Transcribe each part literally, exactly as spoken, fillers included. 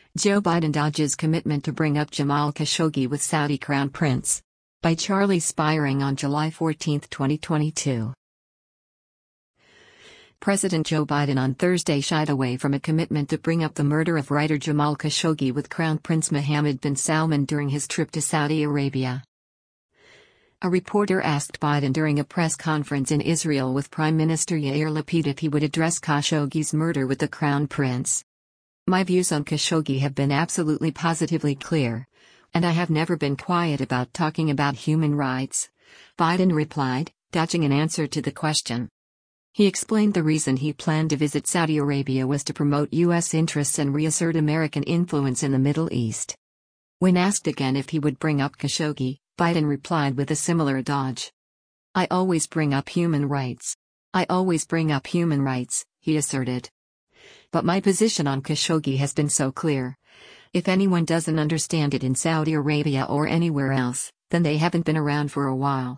Joe Biden dodges commitment to bring up Jamal Khashoggi with Saudi Crown Prince. By Charlie Spiring on July fourteenth, twenty twenty-two. President Joe Biden on Thursday shied away from a commitment to bring up the murder of writer Jamal Khashoggi with Crown Prince Mohammed bin Salman during his trip to Saudi Arabia. A reporter asked Biden during a press conference in Israel with Prime Minister Yair Lapid if he would address Khashoggi's murder with the Crown Prince. "My views on Khashoggi have been absolutely positively clear, and I have never been quiet about talking about human rights," Biden replied, dodging an answer to the question. He explained the reason he planned to visit Saudi Arabia was to promote U S interests and reassert American influence in the Middle East. When asked again if he would bring up Khashoggi, Biden replied with a similar dodge. "I always bring up human rights. I always bring up human rights," he asserted. "But my position on Khashoggi has been so clear. If anyone doesn't understand it in Saudi Arabia or anywhere else, then they haven't been around for a while."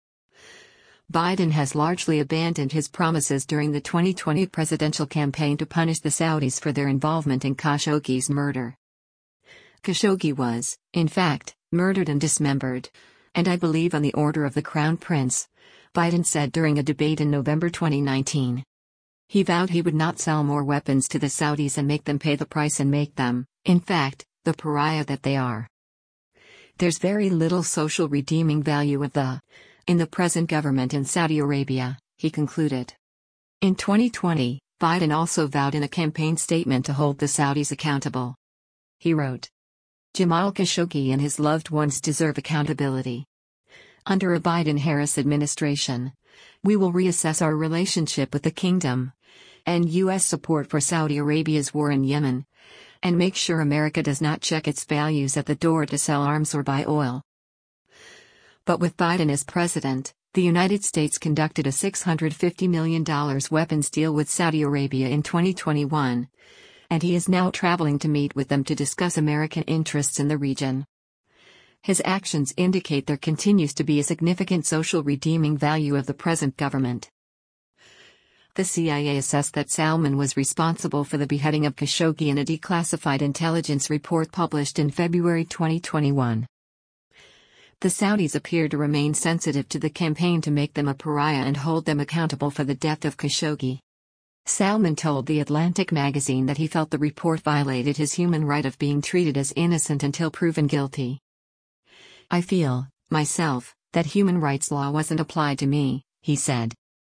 Biden has largely abandoned his promises during the twenty twenty presidential campaign to punish the Saudis for their involvement in Khashoggi's murder. "Khashoggi was, in fact, murdered and dismembered, and I believe on the order of the Crown Prince," Biden said during a debate in November twenty nineteen. He vowed he would not sell more weapons to the Saudis and make them pay the price and make them, in fact, the pariah that they are. "There's very little social redeeming value of the in the present government in Saudi Arabia," he concluded. In twenty twenty, Biden also vowed in a campaign statement to hold the Saudis accountable. He wrote, "Jamal Khashoggi and his loved ones deserve accountability. Under a Biden-Harris administration, we will reassess our relationship with the kingdom, and U S support for Saudi Arabia's war in Yemen, and make sure America does not check its values at the door to sell arms or buy oil." But with Biden as president, the United States conducted a six hundred fifty million dollars weapons deal with Saudi Arabia in twenty twenty-one, and he is now traveling to meet with them to discuss American interests in the region. His actions indicate there continues to be a significant social redeeming value of the present government. The C I A assessed that Salman was responsible for the beheading of Khashoggi in a declassified intelligence report published in February twenty twenty-one. The Saudis appear to remain sensitive to the campaign to make them a pariah and hold them accountable for the death of Khashoggi. Salman told The Atlantic magazine that he felt the report violated his human right of being treated as innocent until proven guilty. "I feel, myself, that human rights law wasn't applied to me," he said.